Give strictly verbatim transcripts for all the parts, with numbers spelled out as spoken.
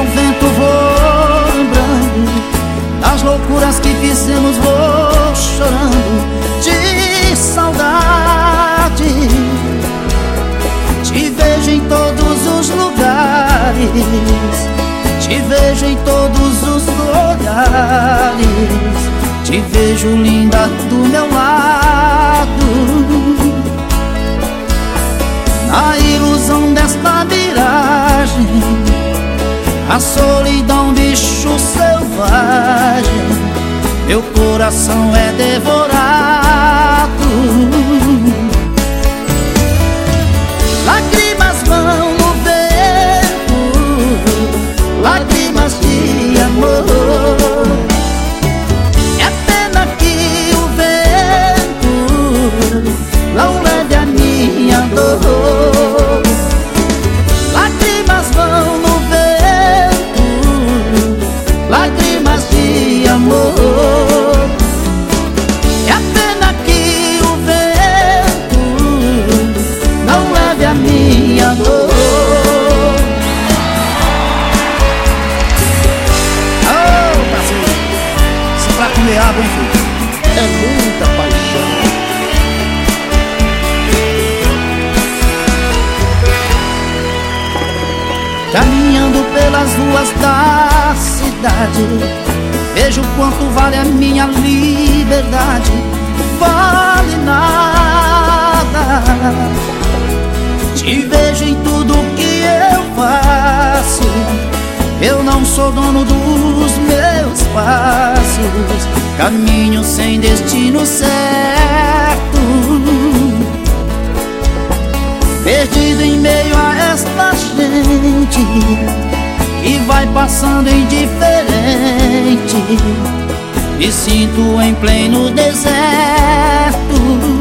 ao vento vou lembrando das loucuras que fizemos, vou chorando de saudade. Te vejo em todos os lugares, te vejo em todos os olhares, te vejo linda do meu lado. Na ilusão desta miragem, a solidão, bicho selvagem, meu coração é devorado. Lágrimas vão no vento, lágrimas de amor. É pena que o vento não leve a minha dor. Lágrimas vão no vento, lágrimas de amor. É pena que o vento não leve a minha dor. Oh, Brasil, se pra comer água, hein, filho? É muita paixão. Caminhando pelas ruas da cidade, vejo quanto vale a minha liberdade. Vale nada. Te vejo em tudo que eu faço. Eu não sou dono dos meus passos, caminho sem destino certo, perdido em meio a esta gente que vai passando indiferente. Me sinto em pleno deserto.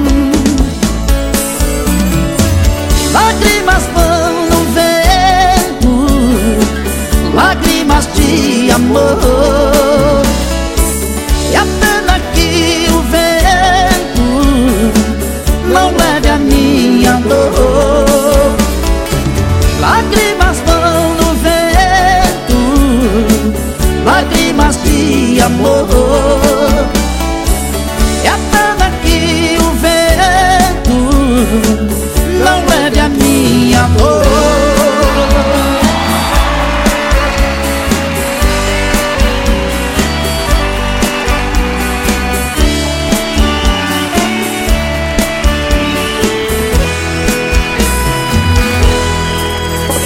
Lágrimas vão no vento, lágrimas de amor.